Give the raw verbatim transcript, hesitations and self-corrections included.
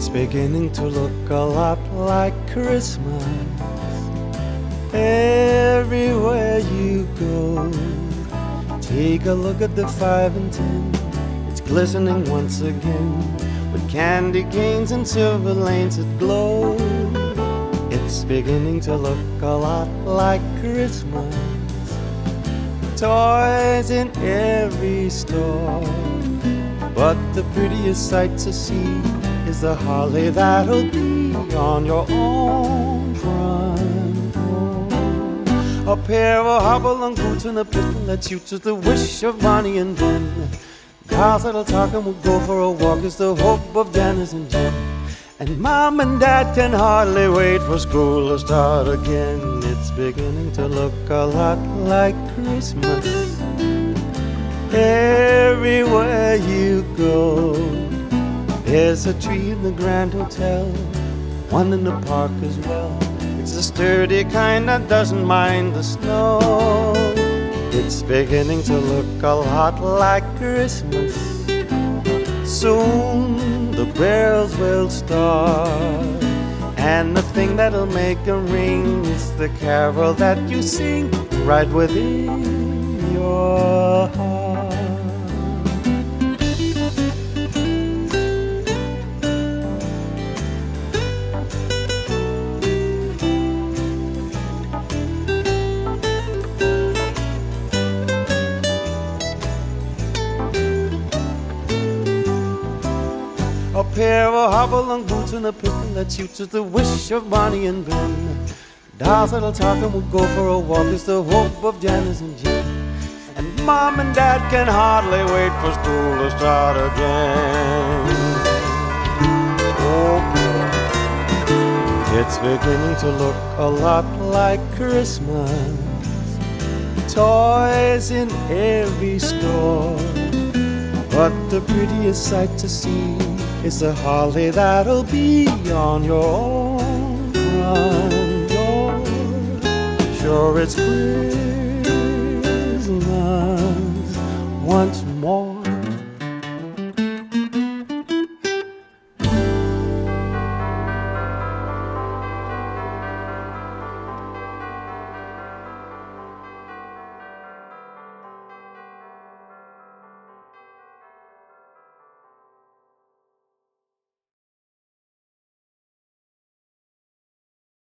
beginning to look a lot like Christmas everywhere you go. Take a look at the five and ten. It's glistening once again with candy canes and silver lanes that glow. It's beginning to look a lot like Christmas. Toys in every store, but the prettiest sight to see is the holly that'll be on your own front door. A pair of hobble-on boots and a pistol that shoots at the wish of Bonnie and Ben. Dolls that'll talk and will go for a walk is the hope of Janice and Jen. And Mom and Dad can hardly wait for school to start again. It's beginning to look a lot like Christmas everywhere you go. There's a tree in the Grand Hotel, one in the park as well. It's the sturdy kind that doesn't mind the snow. It's beginning to look a lot like Christmas. Soon the bells will start, and the thing that'll make a ring is the carol that you sing right within your heart. A pair of hobble-on boots and a pistol that shoots at the wish of Bonnie and Ben. Dolls that'll talk and will go for a walk is the hope of Janice and Jen. And Mom and Dad can hardly wait for school to start again. Oh boy, it's beginning to look a lot like Christmas. Toys in every store, but the prettiest sight to see is the holly that'll be on your own front door. Sure, it's Christmas once more.